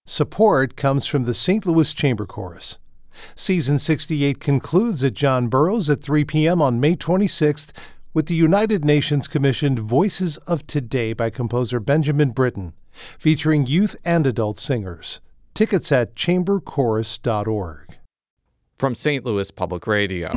Support comes from the St. Louis Chamber Chorus. Season 68 concludes at John Burroughs at 3 p.m. on May 26th with the United Nations commissioned Voices of Today by composer Benjamin Britten, featuring youth and adult singers. Tickets at chamberchorus.org. From St. Louis Public Radio.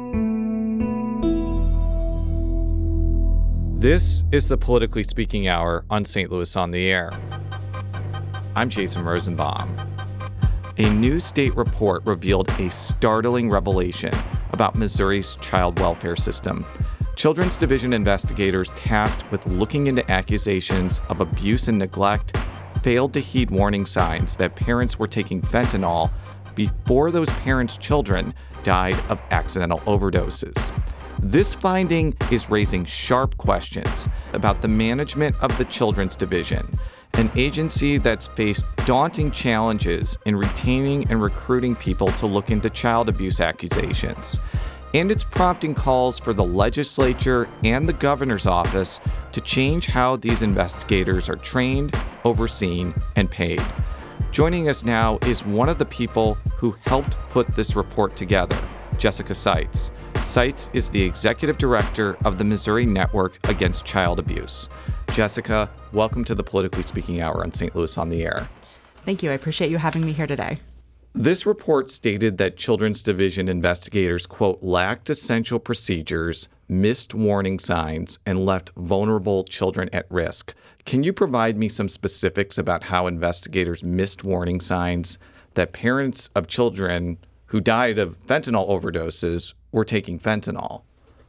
This is the Politically Speaking Hour on St. Louis on the Air. I'm Jason Rosenbaum. A new state report revealed a startling revelation about Missouri's child welfare system. Children's Division investigators tasked with looking into accusations of abuse and neglect failed to heed warning signs that parents were taking fentanyl before those parents' children died of accidental overdoses. This finding is raising sharp questions about the management of the Children's Division, an agency that's faced daunting challenges in retaining and recruiting people to look into child abuse accusations. And it's prompting calls for the legislature and the governor's office to change how these investigators are trained, overseen, and paid. Joining us now is one of the people who helped put this report together, Jessica Seitz. Seitz is the executive director of the Missouri Network Against Child Abuse. Jessica, welcome to the Politically Speaking Hour on St. Louis on the Air. Thank you. I appreciate you having me here today. This report stated that Children's Division investigators, quote, lacked essential procedures, missed warning signs, and left vulnerable children at risk. Can you provide me some specifics about how investigators missed warning signs that parents of children who died of fentanyl overdoses were taking fentanyl?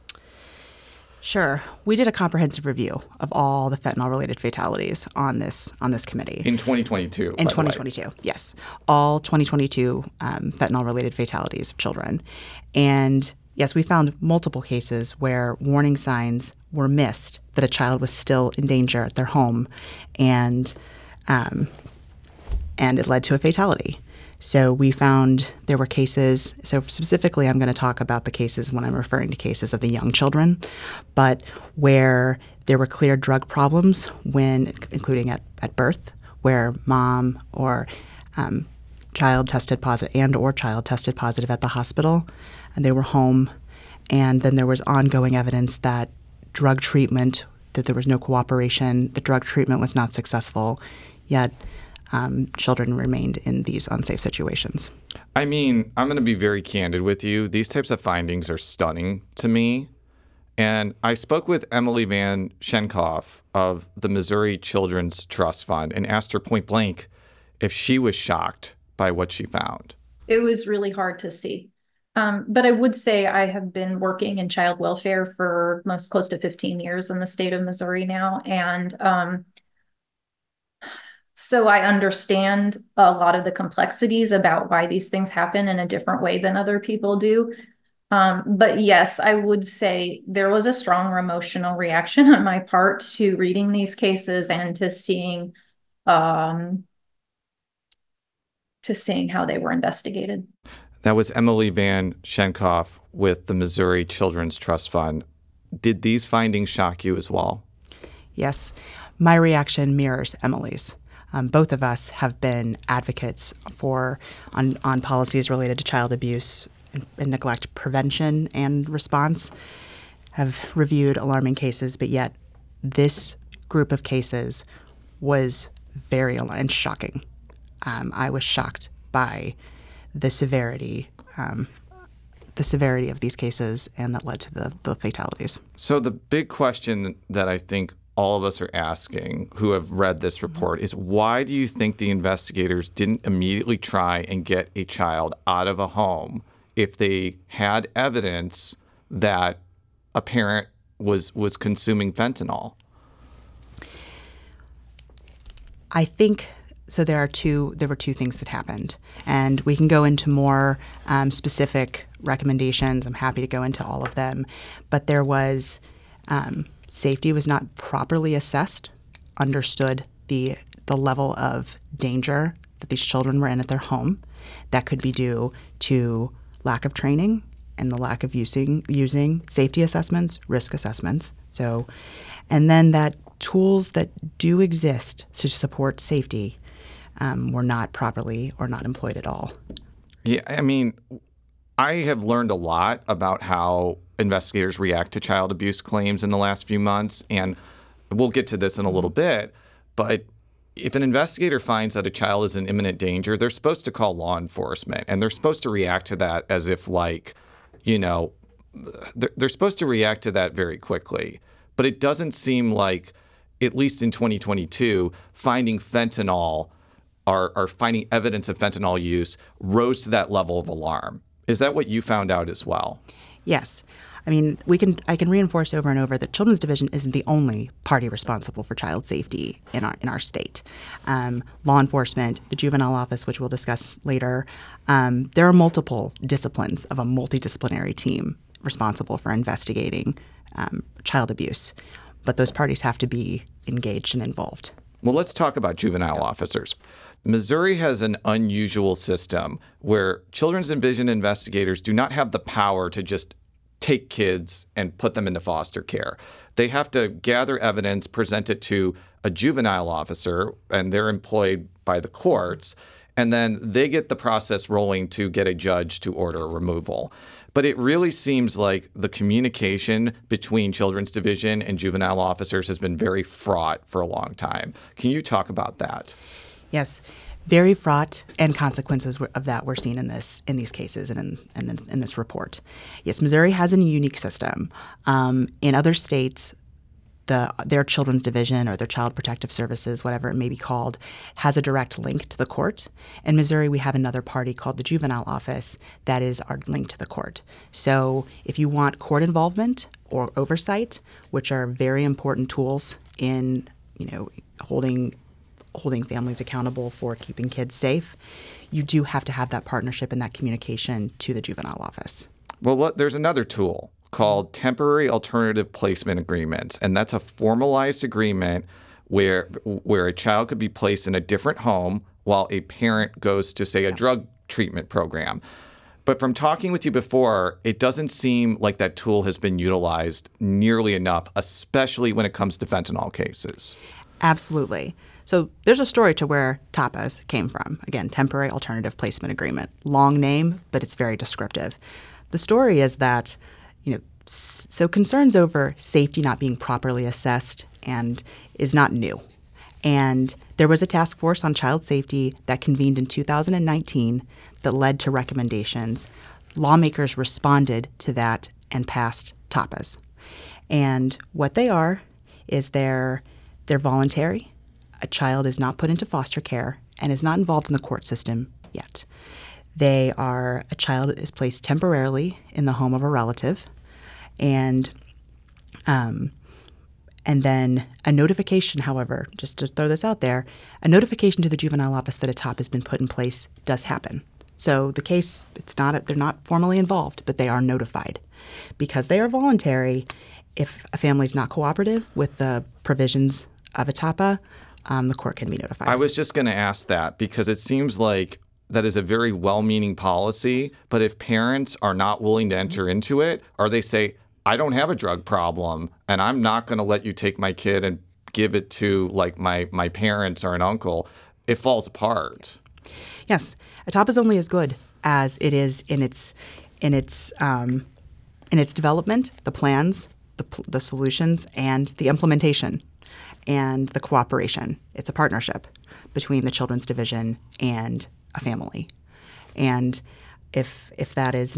Sure. We did a comprehensive review of all the fentanyl-related fatalities on this committee. In 2022, In 2022, yes. All 2022 fentanyl-related fatalities of children. And yes, we found multiple cases where warning signs were missed that a child was still in danger at their home, and it led to a fatality. So we found there were cases, so specifically I'm going to talk about the cases when I'm referring to cases of the young children, but where there were clear drug problems including at birth, where mom or child tested positive at the hospital, and they were home, and then there was ongoing evidence that drug treatment, that there was no cooperation, the drug treatment was not successful, yet children remained in these unsafe situations. I mean, I'm going to be very candid with you. These types of findings are stunning to me. And I spoke with Emily Van Schenkoff of the Missouri Children's Trust Fund and asked her point blank if she was shocked by what she found. It was really hard to see. But I would say I have been working in child welfare for close to 15 years in the state of Missouri now. And so I understand a lot of the complexities about why these things happen in a different way than other people do. But yes, I would say there was a strong emotional reaction on my part to reading these cases and to seeing how they were investigated. That was Emily Van Schenkoff with the Missouri Children's Trust Fund. Did these findings shock you as well? Yes. My reaction mirrors Emily's. Both of us have been advocates on policies related to child abuse and neglect prevention and response, have reviewed alarming cases, but yet this group of cases was very alarming and shocking. I was shocked by the severity of these cases, and that led to the fatalities. So the big question that I think all of us are asking who have read this report is, why do you think the investigators didn't immediately try and get a child out of a home if they had evidence that a parent was consuming fentanyl? I think so. There were two things that happened, and we can go into more specific recommendations. I'm happy to go into all of them, but there was safety was not properly assessed, understood the level of danger that these children were in at their home. That could be due to lack of training and the lack of using safety assessments, risk assessments. So, and then that tools that do exist to support safety were not properly or not employed at all. Yeah, I mean, I have learned a lot about how investigators react to child abuse claims in the last few months, and we'll get to this in a little bit, but if an investigator finds that a child is in imminent danger, they're supposed to call law enforcement, and they're supposed to react to that as if, like, you know, they're supposed to react to that very quickly. But it doesn't seem like, at least in 2022, finding fentanyl or finding evidence of fentanyl use rose to that level of alarm. Is that what you found out as well? Yes. I mean, I can reinforce over and over that Children's Division isn't the only party responsible for child safety in our state. Law enforcement, the juvenile office, which we'll discuss later, there are multiple disciplines of a multidisciplinary team responsible for investigating child abuse, but those parties have to be engaged and involved. Well, let's talk about juvenile officers. Missouri has an unusual system where Children's Division investigators do not have the power to just take kids and put them into foster care. They have to gather evidence, present it to a juvenile officer, and they're employed by the courts, and then they get the process rolling to get a judge to order removal. But it really seems like the communication between Children's Division and juvenile officers has been very fraught for a long time. Can you talk about that? Yes, very fraught, and consequences of that were seen in these cases and in this report. Yes, Missouri has a unique system. In other states, their Children's Division or their Child Protective Services, whatever it may be called, has a direct link to the court. In Missouri, we have another party called the Juvenile Office that is our link to the court. So if you want court involvement or oversight, which are very important tools in, holding families accountable for keeping kids safe, you do have to have that partnership and that communication to the juvenile office. Well, there's another tool called temporary alternative placement agreements, and that's a formalized agreement where a child could be placed in a different home while a parent goes to, say, a drug treatment program. But from talking with you before, it doesn't seem like that tool has been utilized nearly enough, especially when it comes to fentanyl cases. Absolutely. So there's a story to where TAPAs came from. Again, temporary alternative placement agreement. Long name, but it's very descriptive. The story is that, so concerns over safety not being properly assessed and is not new. And there was a task force on child safety that convened in 2019 that led to recommendations. Lawmakers responded to that and passed TAPAs. And what they are is they're voluntary. A child is not put into foster care and is not involved in the court system yet. A child is placed temporarily in the home of a relative, and then a notification, however, just to throw this out there, a notification to the juvenile office that a TOP has been put in place does happen. So the case, they're not formally involved, but they are notified. Because they are voluntary, if a family is not cooperative with the provisions of a TAPA, the court can be notified. I was just going to ask that because it seems like that is a very well-meaning policy, but if parents are not willing to enter into it, or they say, I don't have a drug problem, and I'm not going to let you take my kid and give it to like my parents or an uncle, it falls apart. Yes, a TAPA is only as good as it is in its development, the plans, the solutions, and the implementation, and the cooperation. It's a partnership between the Children's Division and a family. And if there's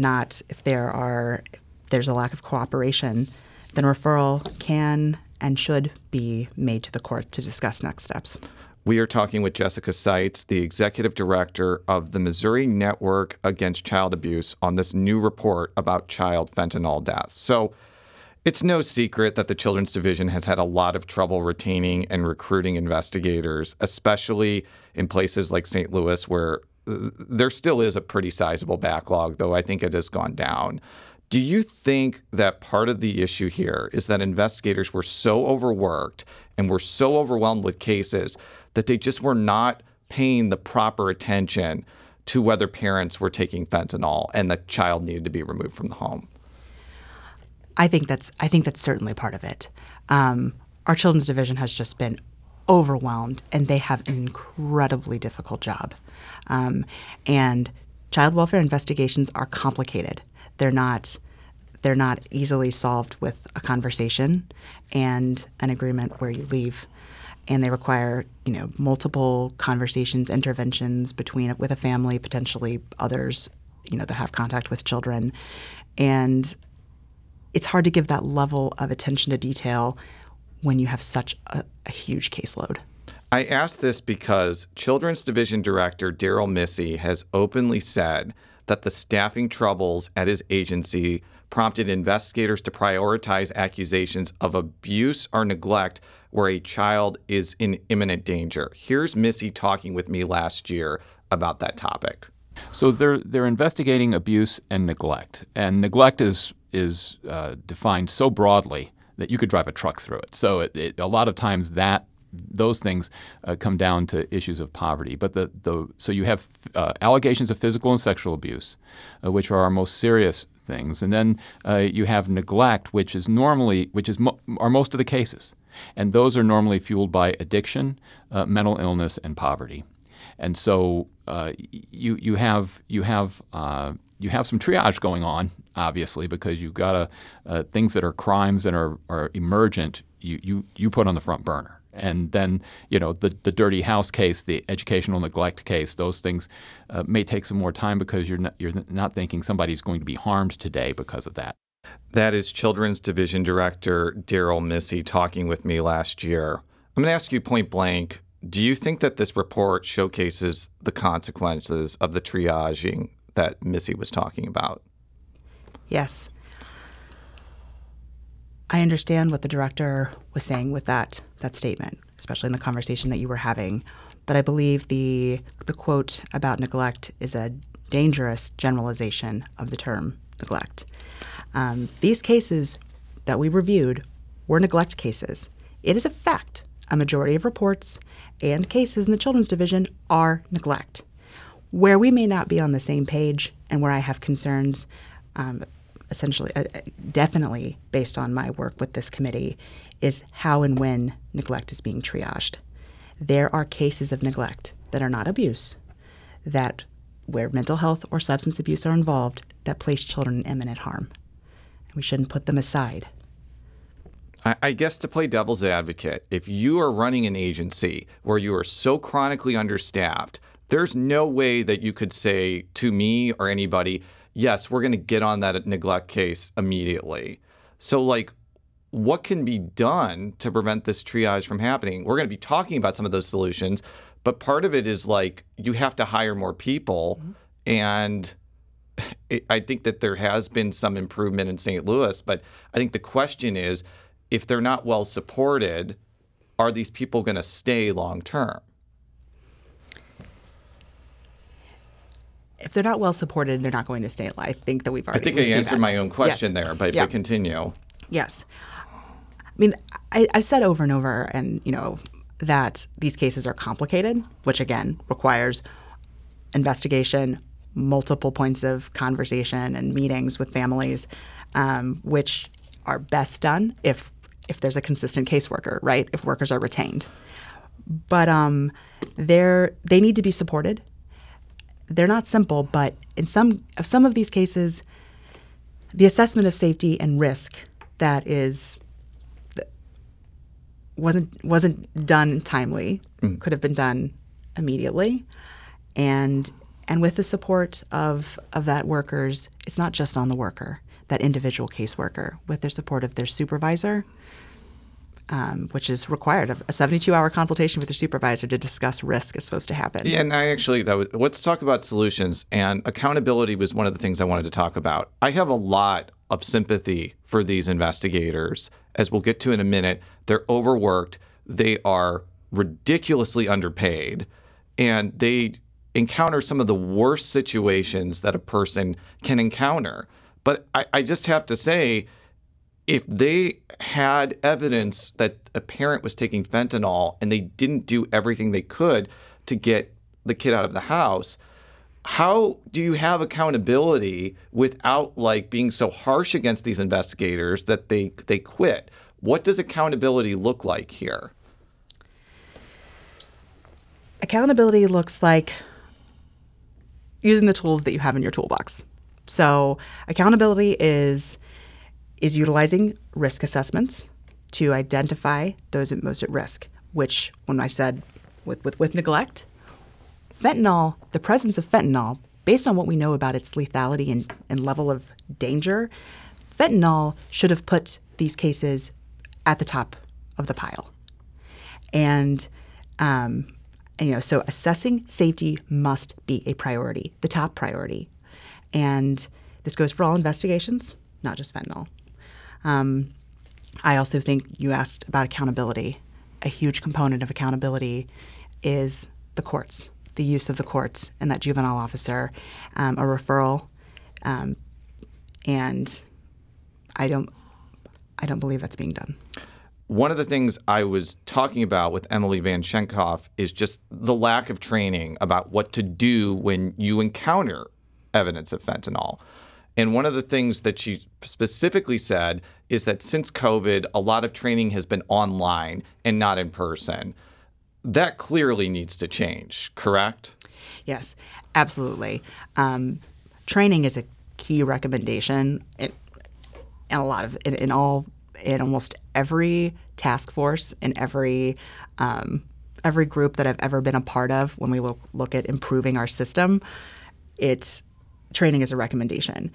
a lack of cooperation, then referral can and should be made to the court to discuss next steps. We are talking with Jessica Seitz, the executive director of the Missouri Network Against Child Abuse, on this new report about child fentanyl deaths. So it's no secret that the Children's Division has had a lot of trouble retaining and recruiting investigators, especially in places like St. Louis, where there still is a pretty sizable backlog, though I think it has gone down. Do you think that part of the issue here is that investigators were so overworked and were so overwhelmed with cases that they just were not paying the proper attention to whether parents were taking fentanyl and the child needed to be removed from the home? I think that's certainly part of it. Our Children's Division has just been overwhelmed, and they have an incredibly difficult job. And child welfare investigations are complicated. They're not easily solved with a conversation and an agreement where you leave. And they require, multiple conversations, interventions with a family, potentially others, that have contact with children. And it's hard to give that level of attention to detail when you have such a huge caseload. I asked this because Children's Division Director Daryl Missy has openly said that the staffing troubles at his agency prompted investigators to prioritize accusations of abuse or neglect where a child is in imminent danger. Here's Missy talking with me last year about that topic. So they're investigating abuse and neglect, and neglect is defined so broadly that you could drive a truck through it. So a lot of times those things come down to issues of poverty. But so you have allegations of physical and sexual abuse, which are our most serious things, and then you have neglect, which are most of the cases, and those are normally fueled by addiction, mental illness, and poverty. And so you have some triage going on, obviously, because you've got things that are crimes and are emergent. You put on the front burner, and then the dirty house case, the educational neglect case, those things may take some more time because you're not thinking somebody's going to be harmed today because of that. That is Children's Division Director Daryl Missy talking with me last year. I'm going to ask you point blank. Do you think that this report showcases the consequences of the triaging that Missy was talking about? Yes. I understand what the director was saying with that statement, especially in the conversation that you were having. But I believe the quote about neglect is a dangerous generalization of the term neglect. These cases that we reviewed were neglect cases. It is a fact. A majority of reports and cases in the Children's Division are neglect. Where we may not be on the same page and where I have concerns, definitely based on my work with this committee, is how and when neglect is being triaged. There are cases of neglect that are not abuse, where mental health or substance abuse are involved, that place children in imminent harm. We shouldn't put them aside. I guess to play devil's advocate, if you are running an agency where you are so chronically understaffed, there's no way that you could say to me or anybody, yes, we're going to get on that neglect case immediately. So, what can be done to prevent this triage from happening? We're going to be talking about some of those solutions, but part of it is you have to hire more people. Mm-hmm. And I think that there has been some improvement in St. Louis, but I think the question is, if they're not well supported, are these people going to stay long term? If they're not well supported, they're not going to stay. I think that we've already. I think I answered my own question there, but continue. Yes, I mean I've said over and over, and that these cases are complicated, which again requires investigation, multiple points of conversation, and meetings with families, which are best done if there's a consistent caseworker, right? If workers are retained. But they need to be supported. They're not simple, but in some of these cases, the assessment of safety and risk that wasn't done timely, could have been done immediately, and with the support of that workers, it's not just on the worker, that individual caseworker, with their support of their supervisor, which is required. A 72-hour consultation with your supervisor to discuss risk is supposed to happen. Yeah, and let's talk about solutions. And accountability was one of the things I wanted to talk about. I have a lot of sympathy for these investigators. As we'll get to in a minute, they're overworked. They are ridiculously underpaid. And they encounter some of the worst situations that a person can encounter. But I just have to say, if they had evidence that a parent was taking fentanyl and they didn't do everything they could to get the kid out of the house, how do you have accountability without being so harsh against these investigators that they quit? What does accountability look like here? Accountability looks like using the tools that you have in your toolbox. So accountability is utilizing risk assessments to identify those most at risk, which when I said with neglect, fentanyl, the presence of fentanyl, based on what we know about its lethality and level of danger, fentanyl should have put these cases at the top of the pile. And so assessing safety must be a priority, the top priority. And this goes for all investigations, not just fentanyl. I also think you asked about accountability. A huge component of accountability is the courts, the use of the courts and that juvenile officer, a referral, and I don't believe that's being done. One of the things I was talking about with Emily Van Schenkoff is just the lack of training about what to do when you encounter evidence of fentanyl. And one of the things that she specifically said is that since COVID, a lot of training has been online and not in person. That clearly needs to change, correct? Yes, absolutely. Training is a key recommendation in almost every task force and every group that I've ever been a part of. When we look at improving our system, training is a recommendation.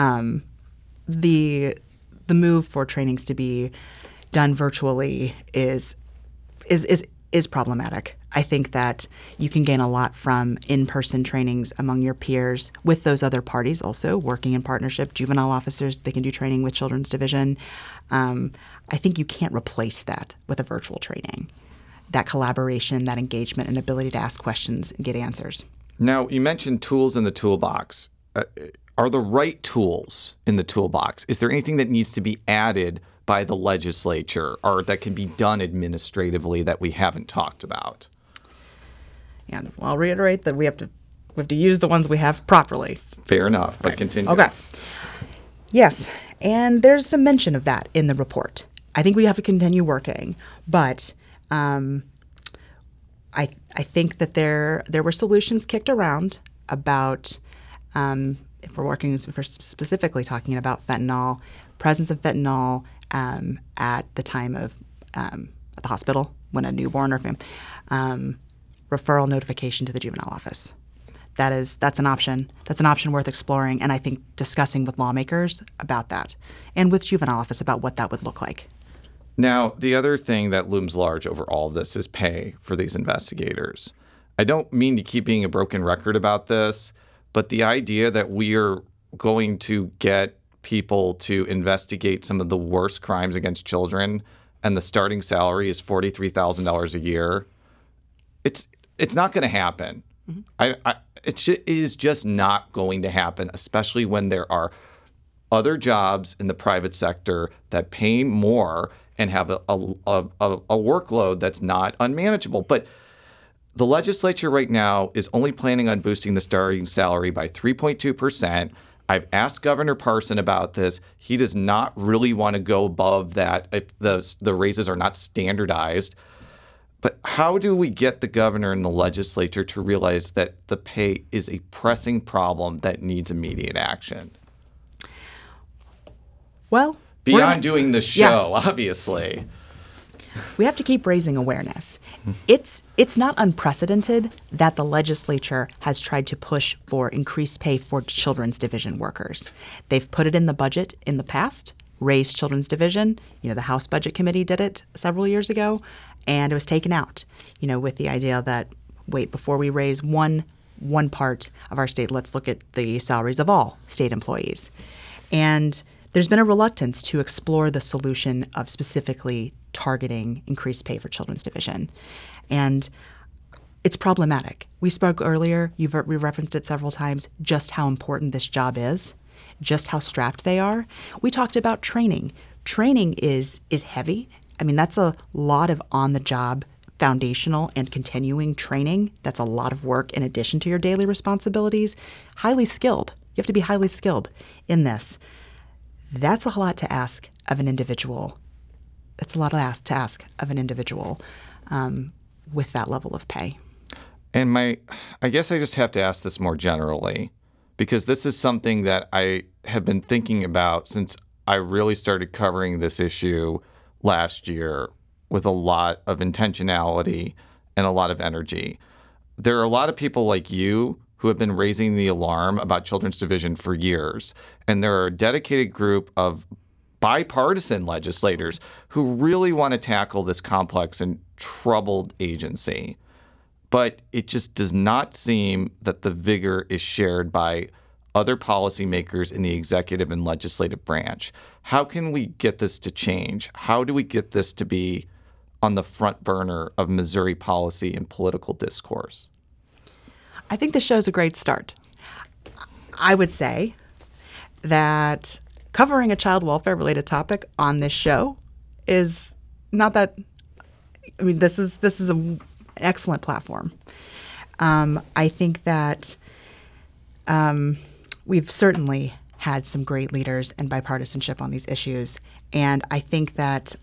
The move for trainings to be done virtually is problematic. I think that you can gain a lot from in-person trainings among your peers with those other parties also working in partnership. Juvenile officers, they can do training with Children's Division. I think you can't replace that with a virtual training. That collaboration, that engagement, and ability to ask questions and get answers. Now, you mentioned tools in the toolbox. Are the right tools in the toolbox? Is there anything that needs to be added by the legislature or that can be done administratively that we haven't talked about? And I'll reiterate that we have to use the ones we have properly. Fair enough, but continue. Okay. Yes, and there's some mention of that in the report. I think we have to continue working, but I think that there were solutions kicked around about if we're specifically talking about fentanyl, presence of fentanyl at the time of at the hospital when a newborn or referral notification to the juvenile office. That's an option. That's an option worth exploring, and I think discussing with lawmakers about that, and with juvenile office about what that would look like. Now, the other thing that looms large over all of this is pay for these investigators. I don't mean to keep being a broken record about this, but the idea that we are going to get people to investigate some of the worst crimes against children and the starting salary is $43,000 a year, it's not going to happen. Mm-hmm. It is just not going to happen, especially when there are other jobs in the private sector that pay more and have a workload that's not unmanageable. But the legislature right now is only planning on boosting the starting salary by 3.2%. I've asked Governor Parson about this. He does not really want to go above that if the raises are not standardized. But how do we get the governor and the legislature to realize that the pay is a pressing problem that needs immediate action? Well, beyond doing the show, obviously. We have to keep raising awareness. It's not unprecedented that the legislature has tried to push for increased pay for Children's Division workers. They've put it in the budget in the past, raised Children's Division. The House Budget Committee did it several years ago, and it was taken out, with the idea that, wait, before we raise one part of our state, let's look at the salaries of all state employees. And there's been a reluctance to explore the solution of specifically targeting increased pay for Children's Division. And it's problematic. We spoke earlier, we referenced it several times, just how important this job is, just how strapped they are. We talked about training. Training is heavy. I mean, that's a lot of on-the-job foundational and continuing training. That's a lot of work in addition to your daily responsibilities. Highly skilled. You have to be highly skilled in this. That's a lot to ask of an individual. That's a lot to ask of an individual with that level of pay. And I guess I just have to ask this more generally, because this is something that I have been thinking about since I really started covering this issue last year with a lot of intentionality and a lot of energy. There are a lot of people like you who have been raising the alarm about Children's Division for years. And there are a dedicated group of bipartisan legislators who really want to tackle this complex and troubled agency. But it just does not seem that the vigor is shared by other policymakers in the executive and legislative branch. How can we get this to change? How do we get this to be on the front burner of Missouri policy and political discourse? I think the show's a great start. I would say that covering a child welfare-related topic on this show is not that. I mean, this is an excellent platform. I think that we've certainly had some great leaders and bipartisanship on these issues, and I think that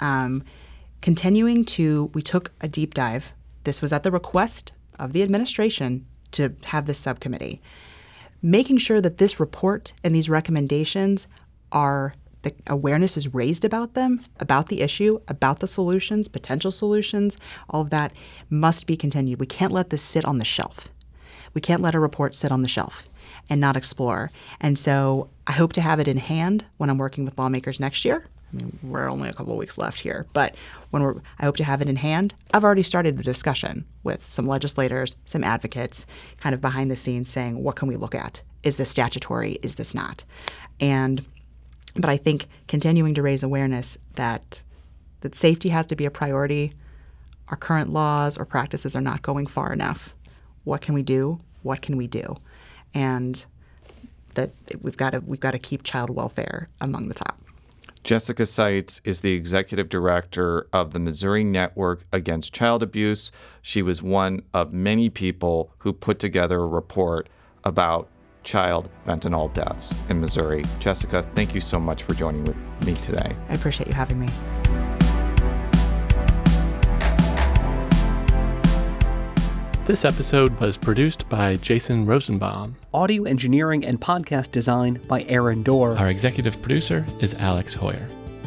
we took a deep dive. This was at the request of the administration to have this subcommittee, making sure that this report and these recommendations the awareness is raised about them, about the issue, about the solutions, potential solutions. All of that must be continued. We can't let this sit on the shelf. We can't let a report sit on the shelf and not explore. And so I hope to have it in hand when I'm working with lawmakers next year. I mean, we're only a couple of weeks left here, but I hope to have it in hand. I've already started the discussion with some legislators, some advocates, kind of behind the scenes saying, what can we look at? Is this statutory? Is this not? But I think continuing to raise awareness that safety has to be a priority. Our current laws or practices are not going far enough. What can we do? What can we do? And that we've got to keep child welfare among the top. Jessica Seitz is the executive director of the Missouri Network Against Child Abuse. She was one of many people who put together a report about child fentanyl deaths in Missouri. Jessica, thank you so much for joining with me today. I appreciate you having me. This episode was produced by Jason Rosenbaum. Audio engineering and podcast design by Aaron Dorr. Our executive producer is Alex Hoyer.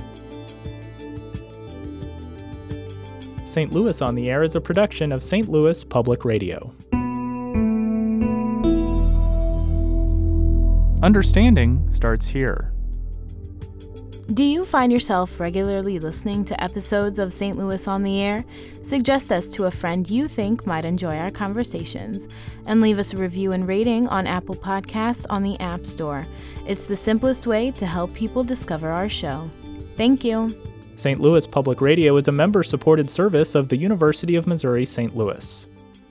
St. Louis on the Air is a production of St. Louis Public Radio. Understanding starts here. Do you find yourself regularly listening to episodes of St. Louis on the Air? Suggest us to a friend you think might enjoy our conversations, and leave us a review and rating on Apple Podcasts on the App Store. It's the simplest way to help people discover our show. Thank you. St. Louis Public Radio is a member-supported service of the University of Missouri St. Louis.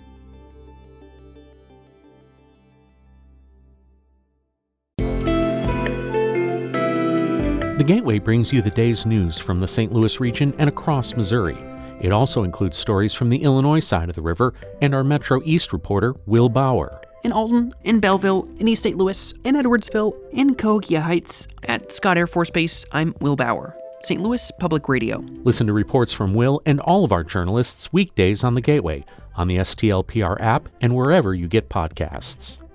The Gateway brings you the day's news from the St. Louis region and across Missouri. It also includes stories from the Illinois side of the river and our Metro East reporter, Will Bauer. In Alton, in Belleville, in East St. Louis, in Edwardsville, in Cahokia Heights, at Scott Air Force Base, I'm Will Bauer. St. Louis Public Radio. Listen to reports from Will and all of our journalists weekdays on the Gateway, on the STLPR app, and wherever you get podcasts.